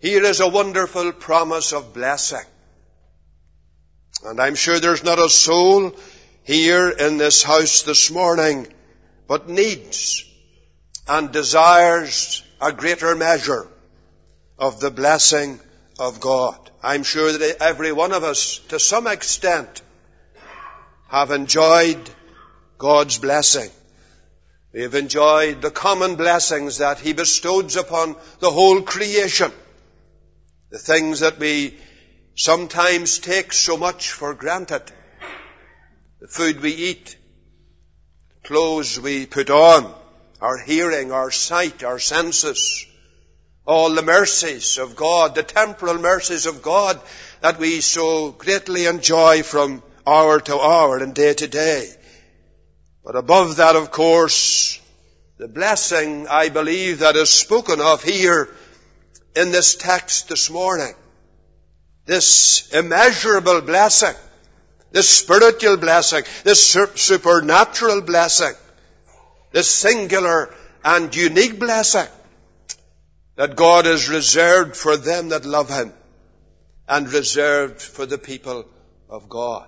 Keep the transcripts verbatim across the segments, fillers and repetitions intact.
Here is a wonderful promise of blessing. And I'm sure there's not a soul here in this house this morning but needs and desires a greater measure of the blessing of God. I'm sure that every one of us, to some extent, have enjoyed God's blessing. We have enjoyed the common blessings that He bestows upon the whole creation. The things that we sometimes take so much for granted. The food we eat, the clothes we put on, our hearing, our sight, our senses, all the mercies of God, the temporal mercies of God that we so greatly enjoy from hour to hour and day to day. But above that, of course, the blessing, I believe, that is spoken of here in this text this morning, this immeasurable blessing, this spiritual blessing, this supernatural blessing, this singular and unique blessing that God has reserved for them that love Him and reserved for the people of God.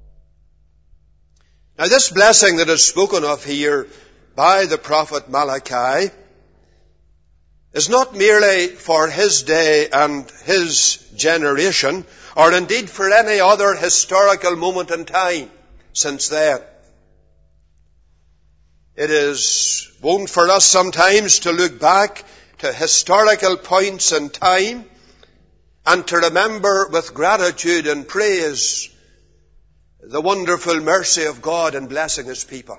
Now, this blessing that is spoken of here by the prophet Malachi is not merely for his day and his generation, or indeed for any other historical moment in time since then. It is wont for us sometimes to look back to historical points in time and to remember with gratitude and praise the wonderful mercy of God in blessing His people.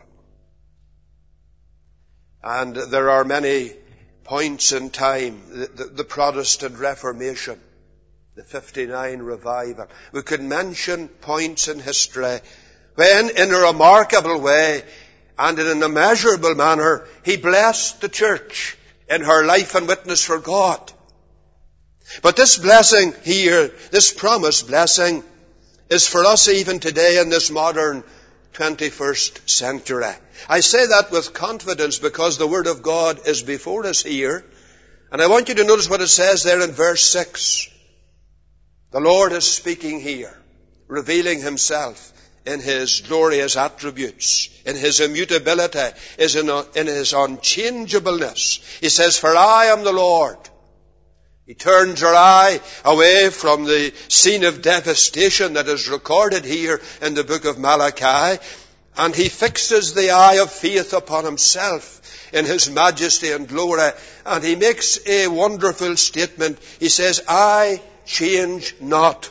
And there are many points in time, the, the, the Protestant Reformation, the fifty-nine revival. We could mention points in history when, in a remarkable way and in an immeasurable manner, He blessed the church in her life and witness for God. But this blessing here, this promised blessing, is for us even today in this modern twenty-first century. I say that with confidence because the Word of God is before us here. And I want you to notice what it says there in verse six. The Lord is speaking here, revealing Himself in His glorious attributes, in His immutability, in His unchangeableness. He says, "For I am the Lord." He turns our eye away from the scene of devastation that is recorded here in the book of Malachi, and He fixes the eye of faith upon Himself in His majesty and glory, and He makes a wonderful statement. He says, "I change not."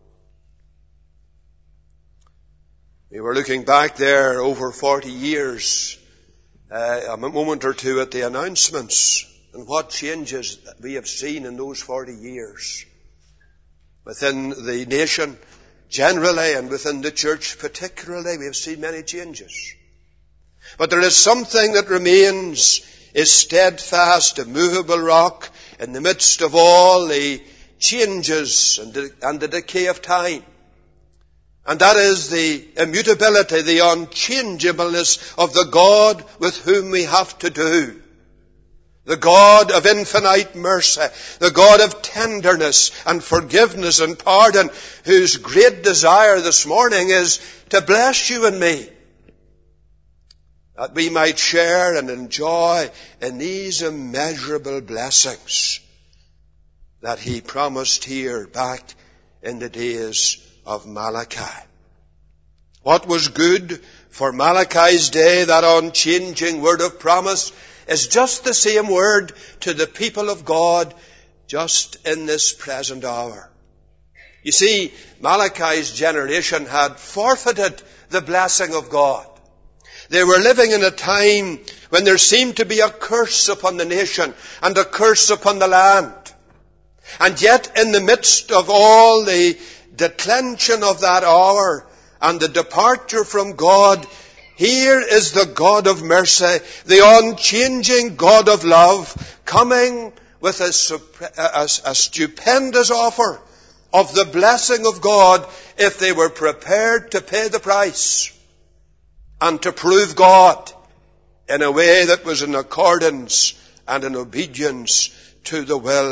We were looking back there over forty years, uh, a moment or two at the announcements, and what changes we have seen in those forty years. Within the nation generally and within the church particularly, we have seen many changes. But there is something that remains, is steadfast, immovable rock in the midst of all the changes and the, and the decay of time. And that is the immutability, the unchangeableness of the God with whom we have to do. The God of infinite mercy, the God of tenderness and forgiveness and pardon, whose great desire this morning is to bless you and me, that we might share and enjoy in these immeasurable blessings that He promised here back in the days of Malachi. What was good for Malachi's day, that unchanging word of promise, is just the same word to the people of God just in this present hour. You see, Malachi's generation had forfeited the blessing of God. They were living in a time when there seemed to be a curse upon the nation and a curse upon the land. And yet, in the midst of all the declension of that hour and the departure from God, here is the God of mercy, the unchanging God of love, coming with a, a, a stupendous offer of the blessing of God if they were prepared to pay the price and to prove God in a way that was in accordance and in obedience to the will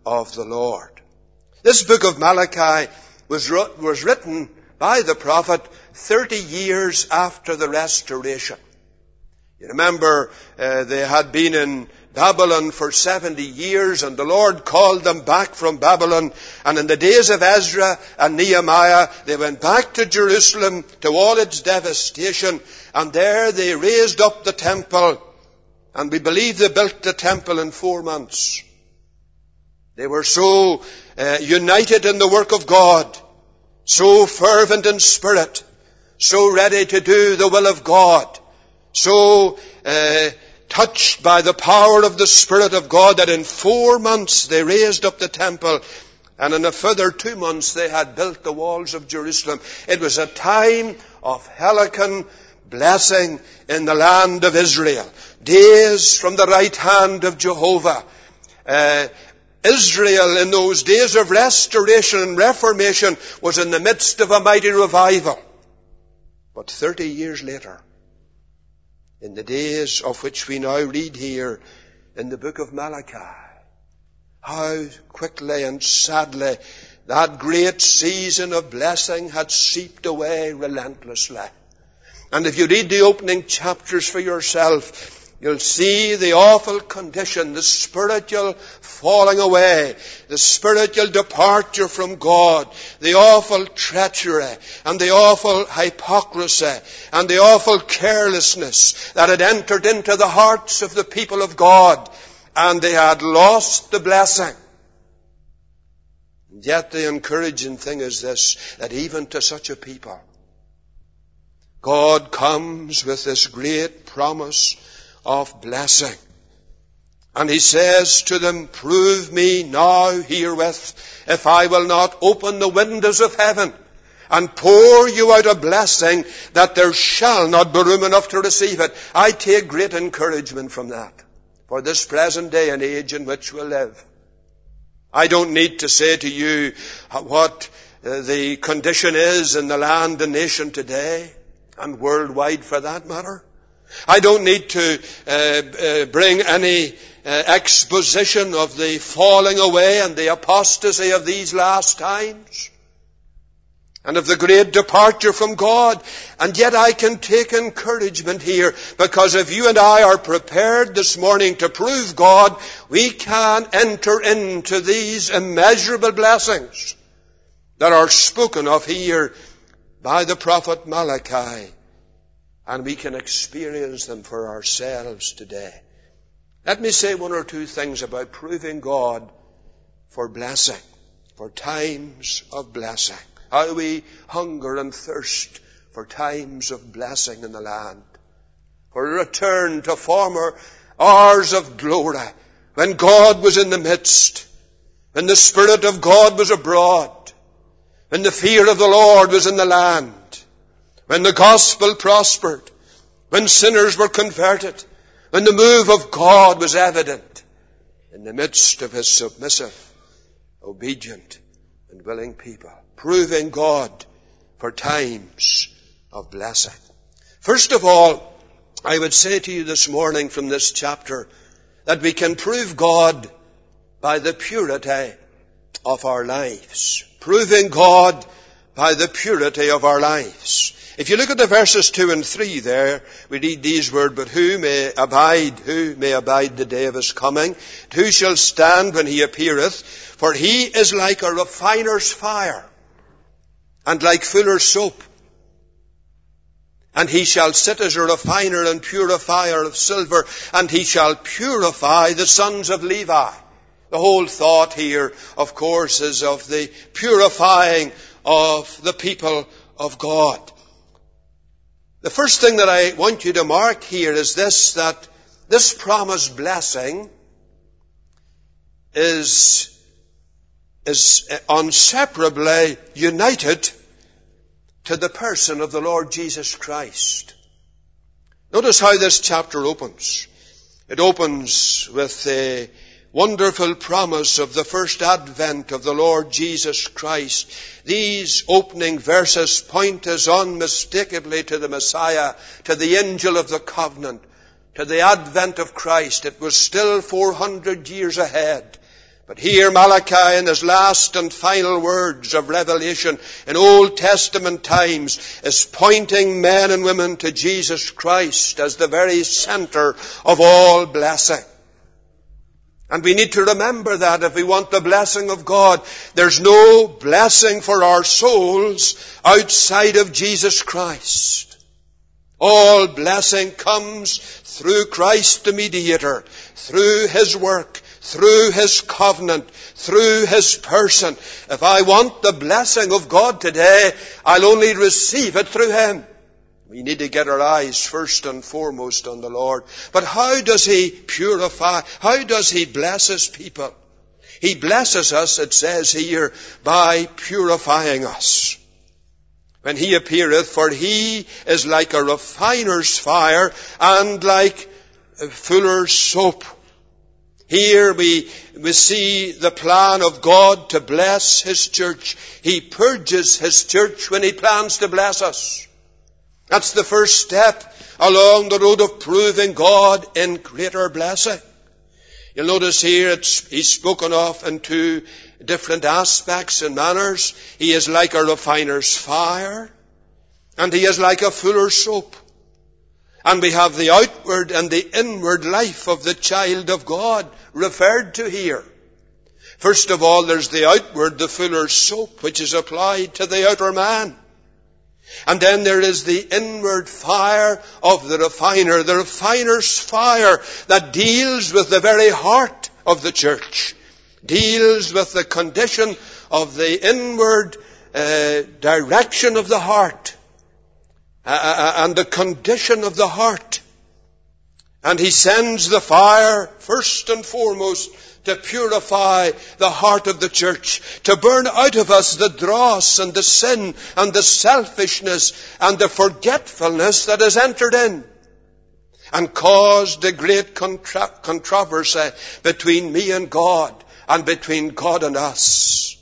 of the Lord. This book of Malachi was, was written by the prophet thirty years after the restoration. You remember, uh, they had been in Babylon for seventy years, and the Lord called them back from Babylon. And in the days of Ezra and Nehemiah, they went back to Jerusalem to all its devastation, and there they raised up the temple, and we believe they built the temple in four months. They were so uh, united in the work of God, so fervent in spirit, so ready to do the will of God, so uh, touched by the power of the Spirit of God, that in four months they raised up the temple, and in a further two months they had built the walls of Jerusalem. It was a time of Helican blessing in the land of Israel. Days from the right hand of Jehovah. Uh, Israel in those days of restoration and reformation was in the midst of a mighty revival. But thirty years later, in the days of which we now read here in the book of Malachi, how quickly and sadly that great season of blessing had seeped away relentlessly. And if you read the opening chapters for yourself, you'll see the awful condition, the spiritual falling away, the spiritual departure from God, the awful treachery, and the awful hypocrisy, and the awful carelessness that had entered into the hearts of the people of God, and they had lost the blessing. And yet the encouraging thing is this, that even to such a people, God comes with this great promise of blessing. And He says to them, prove me now herewith, if I will not open the windows of heaven and pour you out a blessing, that there shall not be room enough to receive it. I take great encouragement from that for this present day and age in which we live. I don't need to say to you what the condition is in the land and nation today, and worldwide for that matter. I don't need to uh, uh, bring any uh, exposition of the falling away and the apostasy of these last times, and of the great departure from God. And yet I can take encouragement here, because if you and I are prepared this morning to prove God, we can enter into these immeasurable blessings that are spoken of here by the prophet Malachi, and we can experience them for ourselves today. Let me say one or two things about proving God for blessing, for times of blessing. How we hunger and thirst for times of blessing in the land, for a return to former hours of glory, when God was in the midst, when the Spirit of God was abroad, when the fear of the Lord was in the land, when the gospel prospered, when sinners were converted, when the move of God was evident in the midst of His submissive, obedient, and willing people. Proving God for times of blessing. First of all, I would say to you this morning from this chapter that we can prove God by the purity of our lives. Proving God by the purity of our lives. If you look at the verses two and three there, we read these words, but who may abide, who may abide the day of His coming? Who shall stand when He appeareth? For He is like a refiner's fire, and like fuller's soap. And He shall sit as a refiner and purifier of silver, and He shall purify the sons of Levi. The whole thought here, of course, is of the purifying of the people of God. The first thing that I want you to mark here is this, that this promised blessing is, is inseparably united to the person of the Lord Jesus Christ. Notice how this chapter opens. It opens with the wonderful promise of the first advent of the Lord Jesus Christ. These opening verses point us unmistakably to the Messiah, to the angel of the covenant, to the advent of Christ. It was still four hundred years ahead But here Malachi, in his last and final words of revelation in Old Testament times, is pointing men and women to Jesus Christ as the very center of all blessing. And we need to remember that if we want the blessing of God, there's no blessing for our souls outside of Jesus Christ. All blessing comes through Christ the mediator, through His work, through His covenant, through His person. If I want the blessing of God today, I'll only receive it through Him. We need to get our eyes first and foremost on the Lord. But how does He purify? How does He bless His people? He blesses us, it says here, by purifying us. When He appeareth, for He is like a refiner's fire and like a fuller's soap. Here we, we see the plan of God to bless His church. He purges His church when He plans to bless us. That's the first step along the road of proving God in greater blessing. You'll notice here it's, He's spoken of in two different aspects and manners. He is like a refiner's fire, and He is like a fuller's soap. And we have the outward and the inward life of the child of God referred to here. First of all, there's the outward, the fuller's soap, which is applied to the outer man. And then there is the inward fire of the refiner, the refiner's fire that deals with the very heart of the church, deals with the condition of the inward uh, direction of the heart, uh, and the condition of the heart. And He sends the fire first and foremost to purify the heart of the church, to burn out of us the dross and the sin and the selfishness and the forgetfulness that has entered in and caused a great contra- controversy between me and God and between God and us.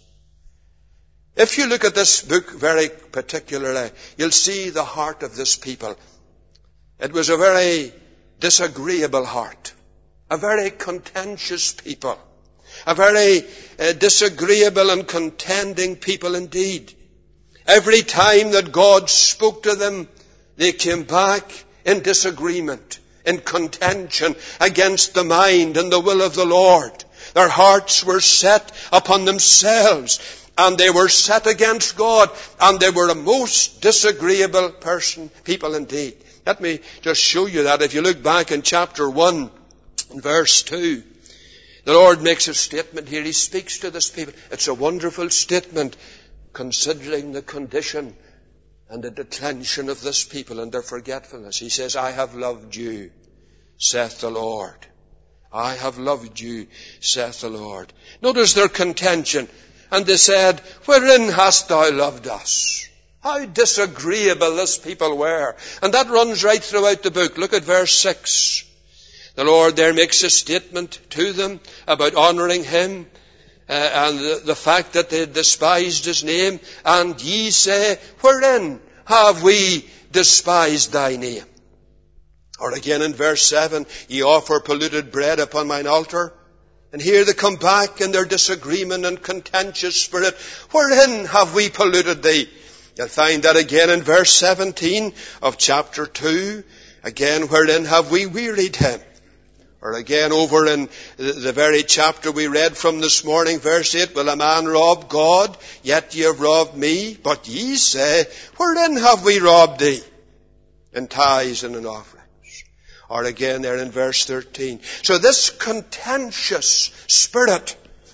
If you look at this book very particularly, you'll see the heart of this people. It was a very disagreeable heart. A very contentious people. A very uh, disagreeable and contending people indeed. Every time that God spoke to them, they came back in disagreement, in contention against the mind and the will of the Lord. Their hearts were set upon themselves, and they were set against God, and they were a most disagreeable person, people indeed. Let me just show you that. If you look back in chapter one, in verse two, the Lord makes a statement here. He speaks to this people. It's a wonderful statement considering the condition and the declension of this people and their forgetfulness. He says, I have loved you, saith the Lord. I have loved you, saith the Lord. Notice their contention. And they said, wherein hast thou loved us? How disagreeable this people were. And that runs right throughout the book. Look at verse six. The Lord there makes a statement to them about honouring Him uh, and the, the fact that they despised His name. And ye say, wherein have we despised thy name? Or again in verse seven, ye offer polluted bread upon mine altar. And here they come back in their disagreement and contentious spirit. Wherein have we polluted thee? You'll find that again in verse seventeen of chapter two. Again, wherein have we wearied Him? Or again over in the very chapter we read from this morning, verse eight, will a man rob God? Yet ye have robbed me. But ye say, wherein have we robbed thee? In tithes and in offerings. Or again there in verse thirteen. So this contentious spirit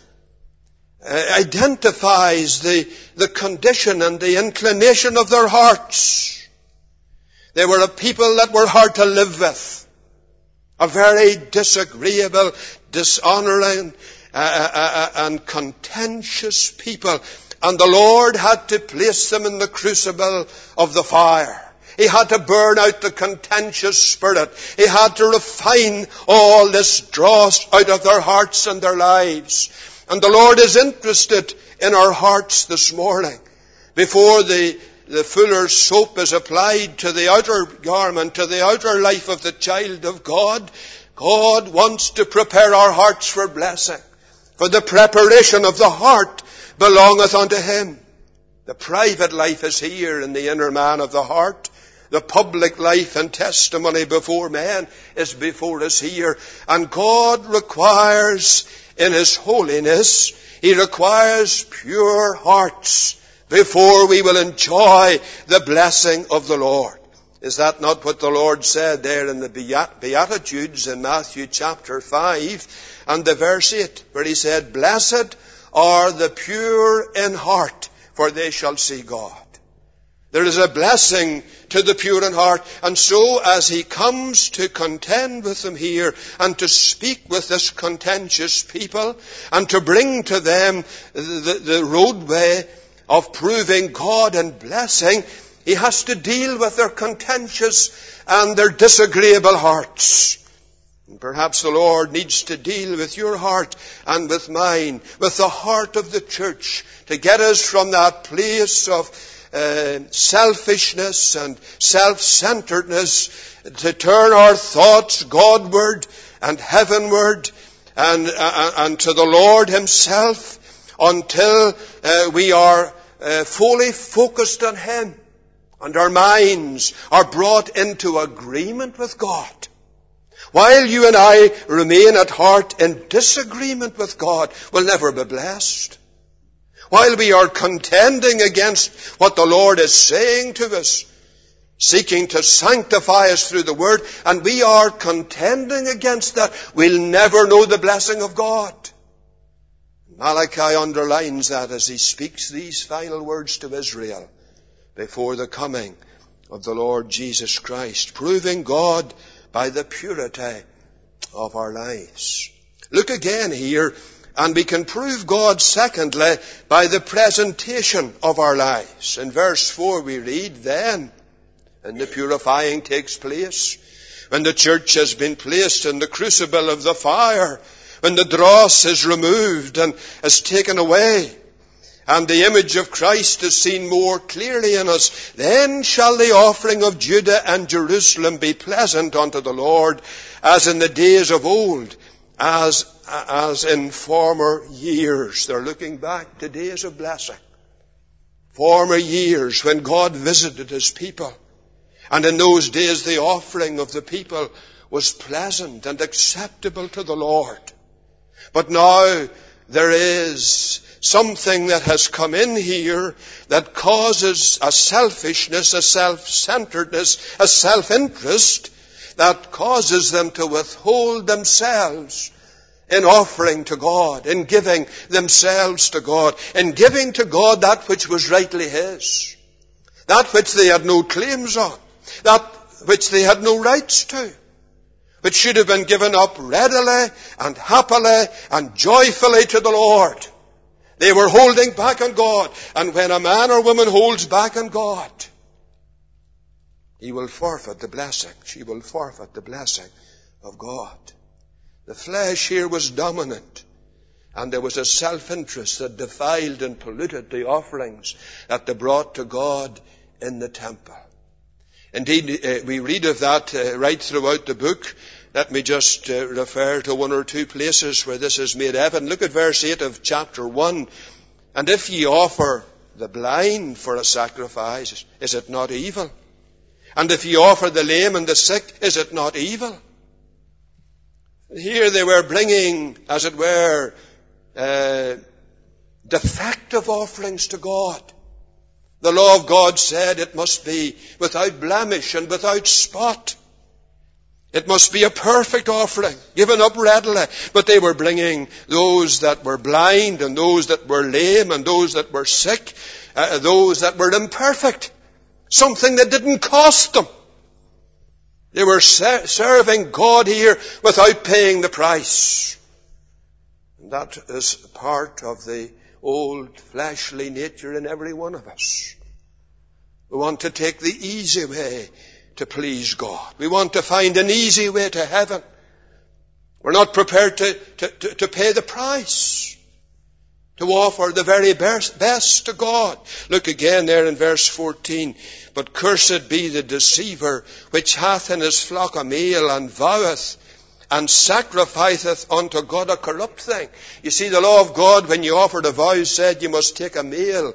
uh, identifies the, the condition and the inclination of their hearts. They were a people that were hard to live with. A very disagreeable, dishonouring, uh, uh, and contentious people. And the Lord had to place them in the crucible of the fire. He had to burn out the contentious spirit. He had to refine all this dross out of their hearts and their lives. And the Lord is interested in our hearts this morning. Before the The fuller's soap is applied to the outer garment, to the outer life of the child of God, God wants to prepare our hearts for blessing. For the preparation of the heart belongeth unto him. The private life is here in the inner man of the heart. The public life and testimony before men is before us here. And God requires in his holiness, he requires pure hearts before we will enjoy the blessing of the Lord. Is that not what the Lord said there in the Beatitudes in Matthew chapter five and the verse eight, where he said, Blessed are the pure in heart, for they shall see God. There is a blessing to the pure in heart. And so as he comes to contend with them here and to speak with this contentious people and to bring to them the, the roadway of proving God and blessing, he has to deal with their contentious and their disagreeable hearts. And perhaps the Lord needs to deal with your heart and with mine, with the heart of the church, to get us from that place of Uh, selfishness and self-centeredness, to turn our thoughts Godward and heavenward and, uh, and to the Lord himself, until uh, we are uh, fully focused on him and our minds are brought into agreement with God. While you and I remain at heart in disagreement with God, we'll never be blessed. While we are contending against what the Lord is saying to us, seeking to sanctify us through the Word, and we are contending against that, we'll never know the blessing of God. Malachi underlines that as he speaks these final words to Israel before the coming of the Lord Jesus Christ, proving God by the purity of our lives. Look again here. And we can prove God, secondly, by the presentation of our lives. In verse four we read, Then, and the purifying takes place, when the church has been placed in the crucible of the fire, when the dross is removed and is taken away, and the image of Christ is seen more clearly in us, then shall the offering of Judah and Jerusalem be pleasant unto the Lord, as in the days of old, as as in former years. They're looking back to days of blessing. Former years when God visited his people. And in those days the offering of the people was pleasant and acceptable to the Lord. But now there is something that has come in here that causes a selfishness, a self-centeredness, a self-interest that causes them to withhold themselves in offering to God, in giving themselves to God, in giving to God that which was rightly his, that which they had no claims on, that which they had no rights to, which should have been given up readily and happily and joyfully to the Lord. They were holding back on God, and when a man or woman holds back on God, he will forfeit the blessing, she will forfeit the blessing of God. The flesh here was dominant, and there was a self-interest that defiled and polluted the offerings that they brought to God in the temple. Indeed, uh, we read of that uh, right throughout the book. Let me just uh, refer to one or two places where this is made evident. Look at verse eight of chapter one. And if ye offer the blind for a sacrifice, is it not evil? And if ye offer the lame and the sick, is it not evil? Here they were bringing, as it were, uh, defective offerings to God. The law of God said it must be without blemish and without spot. It must be a perfect offering, given up readily. But they were bringing those that were blind and those that were lame and those that were sick, uh, those that were imperfect. Something that didn't cost them. They were ser- serving God here without paying the price. And that is part of the old fleshly nature in every one of us. We want to take the easy way to please God. We want to find an easy way to heaven. We're not prepared to, to, to, to pay the price, to offer the very best, best to God. Look again there in verse fourteen. But cursed be the deceiver, which hath in his flock a male, and voweth, and sacrificeth unto God a corrupt thing. You see, the law of God, when you offered a vow, said you must take a male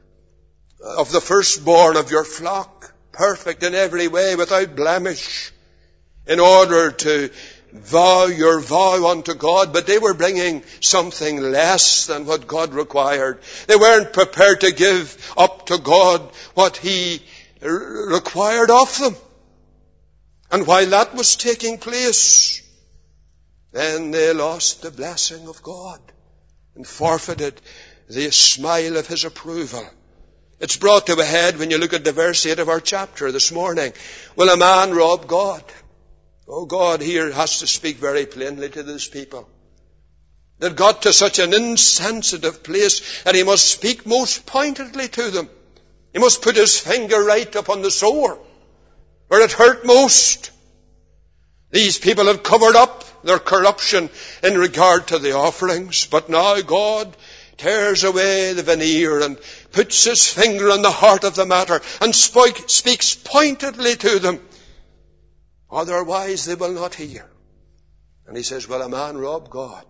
of the firstborn of your flock, perfect in every way, without blemish, in order to vow your vow unto God. But they were bringing something less than what God required. They weren't prepared to give up to God what He required of them. And while that was taking place, then they lost the blessing of God and forfeited the smile of His approval. It's brought to a head when you look at the verse eight of our chapter this morning. Will a man rob God? Oh, God here has to speak very plainly to these people. They've got to such an insensitive place that He must speak most pointedly to them. He must put His finger right upon the sore, where it hurt most. These people had covered up their corruption in regard to the offerings, but now God tears away the veneer and puts His finger on the heart of the matter and spoke, speaks pointedly to them. Otherwise they will not hear. And He says, will a man rob God?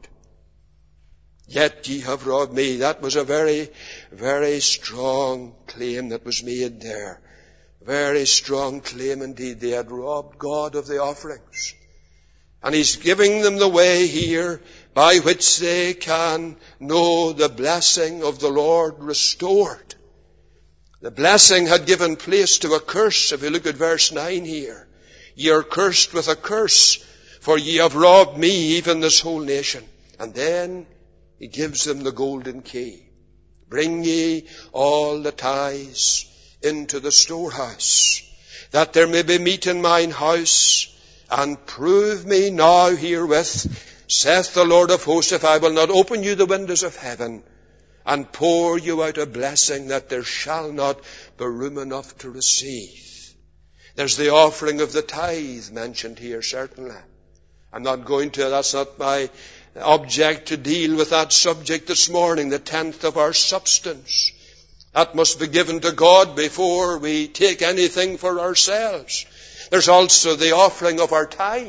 Yet ye have robbed me. That was a very, very strong claim that was made there. Very strong claim indeed. They had robbed God of the offerings. And He's giving them the way here by which they can know the blessing of the Lord restored. The blessing had given place to a curse. If you look at verse nine here. Ye are cursed with a curse, for ye have robbed me, even this whole nation. And then He gives them the golden key. Bring ye all the tithes into the storehouse, that there may be meat in mine house, and prove me now herewith, saith the Lord of hosts, if I will not open you the windows of heaven, and pour you out a blessing that there shall not be room enough to receive. There's the offering of the tithe mentioned here, certainly. I'm not going to, that's not my object to deal with that subject this morning, the tenth of our substance. That must be given to God before we take anything for ourselves. There's also the offering of our time.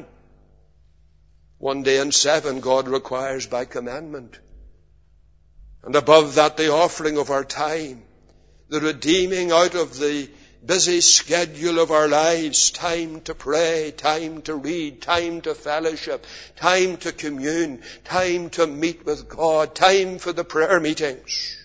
One day in seven God requires by commandment. And above that, the offering of our time. The redeeming out of the busy schedule of our lives, time to pray, time to read, time to fellowship, time to commune, time to meet with God, time for the prayer meetings.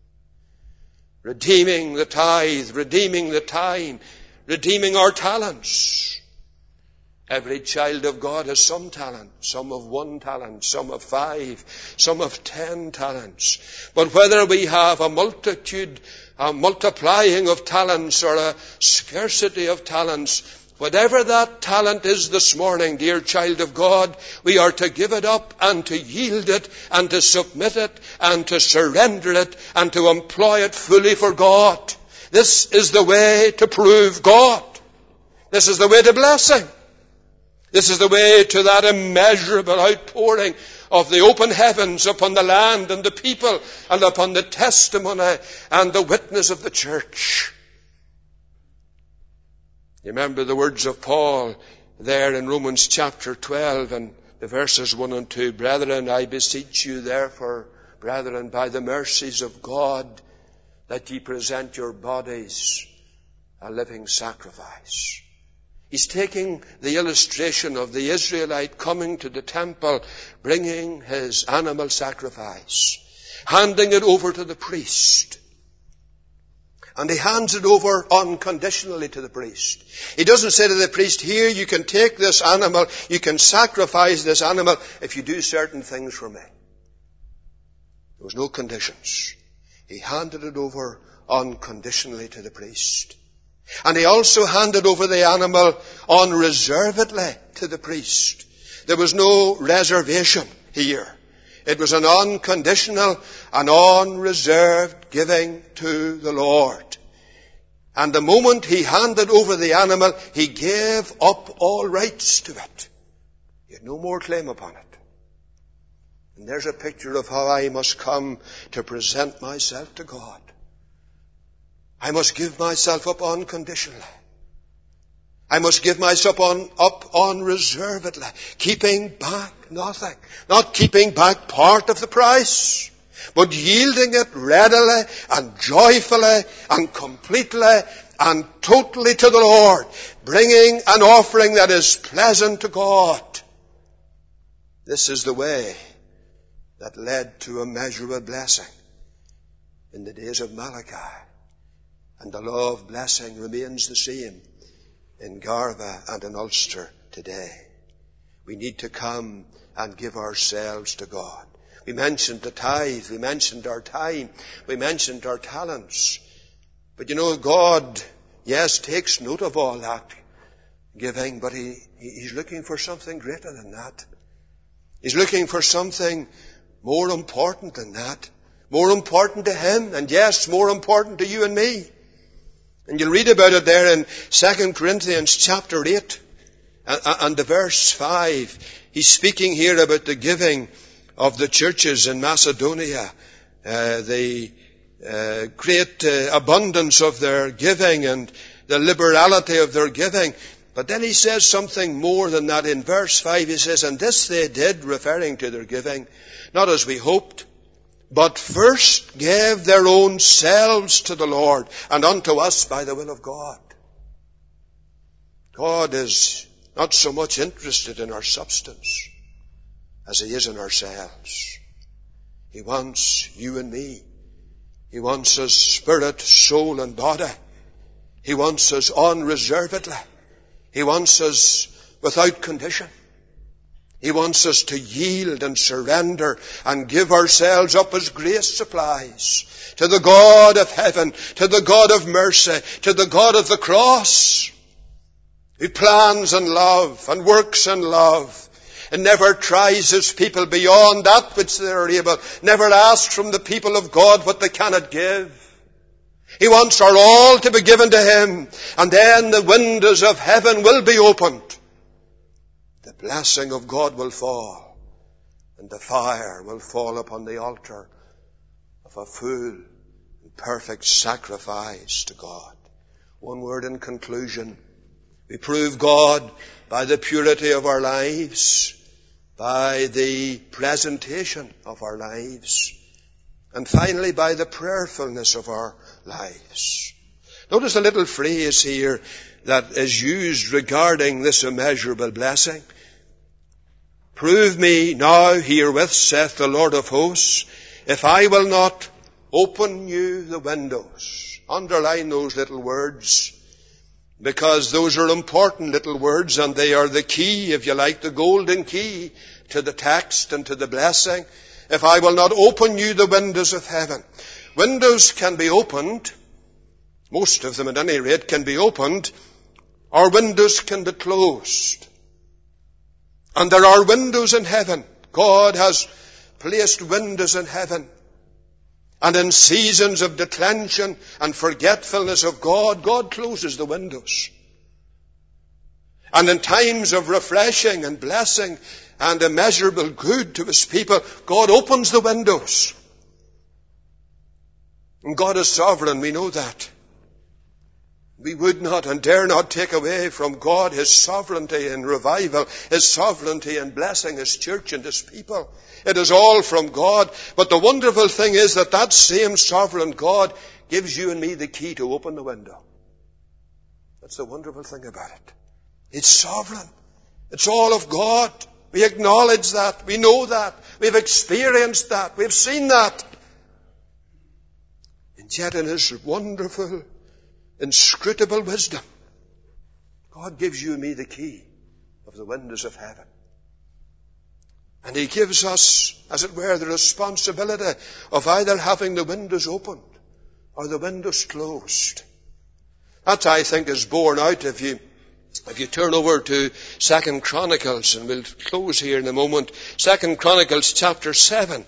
Redeeming the tithe, redeeming the time, redeeming our talents. Every child of God has some talent, some of one talent, some of five, some of ten talents. But whether we have a multitude, a multiplying of talents or a scarcity of talents, whatever that talent is this morning, dear child of God, we are to give it up and to yield it and to submit it and to surrender it and to employ it fully for God. This is the way to prove God. This is the way to blessing. This is the way to that immeasurable outpouring of the open heavens upon the land and the people and upon the testimony and the witness of the church. You remember the words of Paul there in Romans chapter twelve and the verses one and two. Brethren, I beseech you therefore, brethren, by the mercies of God, that ye present your bodies a living sacrifice. He's taking the illustration of the Israelite coming to the temple, bringing his animal sacrifice, handing it over to the priest. And he hands it over unconditionally to the priest. He doesn't say to the priest, here, you can take this animal, you can sacrifice this animal if you do certain things for me. There was no conditions. He handed it over unconditionally to the priest. And he also handed over the animal unreservedly to the priest. There was no reservation here. It was an unconditional and unreserved giving to the Lord. And the moment he handed over the animal, he gave up all rights to it. He had no more claim upon it. And there's a picture of how I must come to present myself to God. I must give myself up unconditionally. I must give myself on, up unreservedly, keeping back nothing. Not keeping back part of the price, but yielding it readily and joyfully and completely and totally to the Lord, bringing an offering that is pleasant to God. This is the way that led to immeasurable blessing in the days of Malachi. And the law of blessing remains the same in Garva and in Ulster today. We need to come and give ourselves to God. We mentioned the tithe, we mentioned our time, we mentioned our talents. But you know, God, yes, takes note of all that giving, but he, He's looking for something greater than that. He's looking for something more important than that. More important to Him, and yes, more important to you and me. And you'll read about it there in Second Corinthians chapter eight and the verse five. He's speaking here about the giving of the churches in Macedonia, uh, the uh, great uh, abundance of their giving and the liberality of their giving. But then he says something more than that in verse five. He says, and this they did, referring to their giving, not as we hoped, but first gave their own selves to the Lord and unto us by the will of God. God is not so much interested in our substance as He is in ourselves. He wants you and me. He wants us spirit, soul and body. He wants us unreservedly. He wants us without condition. He wants us to yield and surrender and give ourselves up as grace supplies to the God of heaven, to the God of mercy, to the God of the cross, who plans in love and works in love and never tries His people beyond that which they are able, never asks from the people of God what they cannot give. He wants our all to be given to Him, and then the windows of heaven will be opened. The blessing of God will fall, and the fire will fall upon the altar of a full and perfect sacrifice to God. One word in conclusion. We prove God by the purity of our lives, by the presentation of our lives, and finally by the prayerfulness of our lives. Notice a little phrase here that is used regarding this immeasurable blessing. Prove me now herewith, saith the Lord of hosts, if I will not open you the windows. Underline those little words, because those are important little words, and they are the key, if you like, the golden key to the text and to the blessing. If I will not open you the windows of heaven. Windows can be opened, most of them at any rate can be opened, or windows can be closed. And there are windows in heaven. God has placed windows in heaven. And in seasons of declension and forgetfulness of God, God closes the windows. And in times of refreshing and blessing and immeasurable good to His people, God opens the windows. And God is sovereign, we know that. We would not and dare not take away from God His sovereignty in revival, His sovereignty in blessing His church and His people. It is all from God. But the wonderful thing is that that same sovereign God gives you and me the key to open the window. That's the wonderful thing about it. It's sovereign. It's all of God. We acknowledge that. We know that. We've experienced that. We've seen that. And yet in His wonderful, inscrutable wisdom, God gives you and me the key of the windows of heaven. And He gives us, as it were, the responsibility of either having the windows opened or the windows closed. That, I think, is borne out if you if you turn over to Second Chronicles, and we'll close here in a moment. Second Chronicles chapter seven.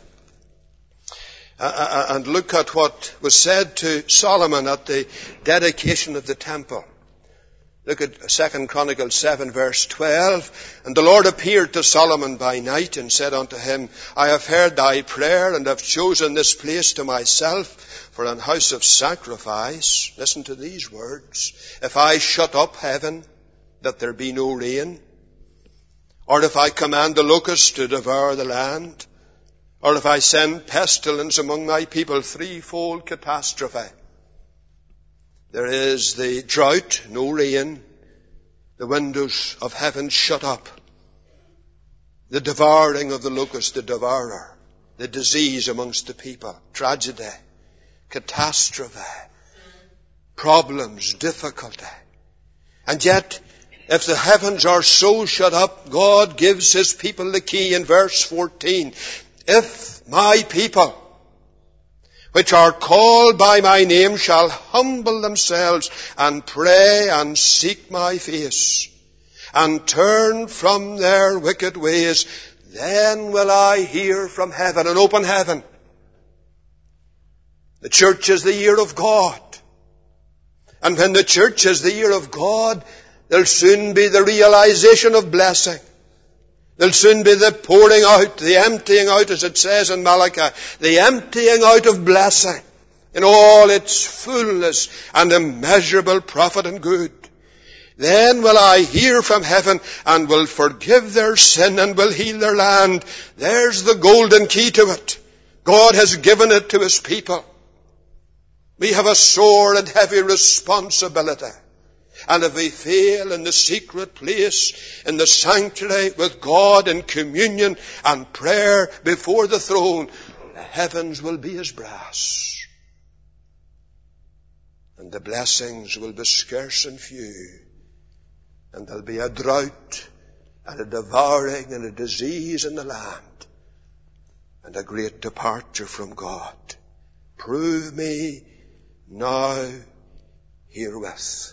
Uh, and look at what was said to Solomon at the dedication of the temple. Look at Second Chronicles seven verse twelve. And the Lord appeared to Solomon by night and said unto him, I have heard thy prayer and have chosen this place to myself for an house of sacrifice. Listen to these words. If I shut up heaven that there be no rain, or if I command the locusts to devour the land, or if I send pestilence among my people, threefold catastrophe. There is the drought, no rain, the windows of heaven shut up, the devouring of the locust, the devourer, the disease amongst the people, tragedy, catastrophe, problems, difficulty. And yet, if the heavens are so shut up, God gives His people the key in verse fourteen. If my people, which are called by my name, shall humble themselves and pray and seek my face and turn from their wicked ways, then will I hear from heaven, an open heaven. The church is the year of God. And when the church is the year of God, there'll soon be the realization of blessing. There'll soon be the pouring out, the emptying out, as it says in Malachi, the emptying out of blessing in all its fullness and immeasurable profit and good. Then will I hear from heaven and will forgive their sin and will heal their land. There's the golden key to it. God has given it to His people. We have a sore and heavy responsibility. And if we fail in the secret place, in the sanctuary with God in communion and prayer before the throne, the heavens will be as brass. And the blessings will be scarce and few. And there'll be a drought and a devouring and a disease in the land. And a great departure from God. Prove me now herewith.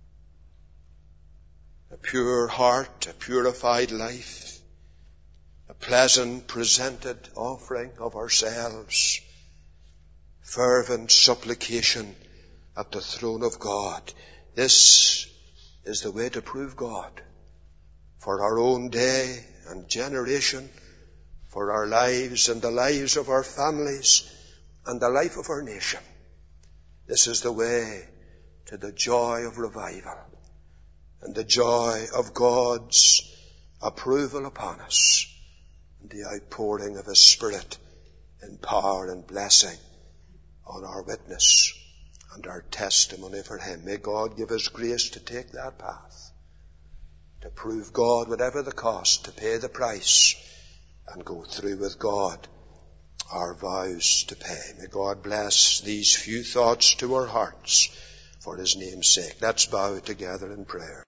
A pure heart, a purified life, a pleasant presented offering of ourselves, fervent supplication at the throne of God. This is the way to prove God for our own day and generation, for our lives and the lives of our families and the life of our nation. This is the way to the joy of revival and the joy of God's approval upon us and the outpouring of His Spirit in power and blessing on our witness and our testimony for Him. May God give us grace to take that path, to prove God whatever the cost, to pay the price and go through with God our vows to pay. May God bless these few thoughts to our hearts for His name's sake. Let's bow together in prayer.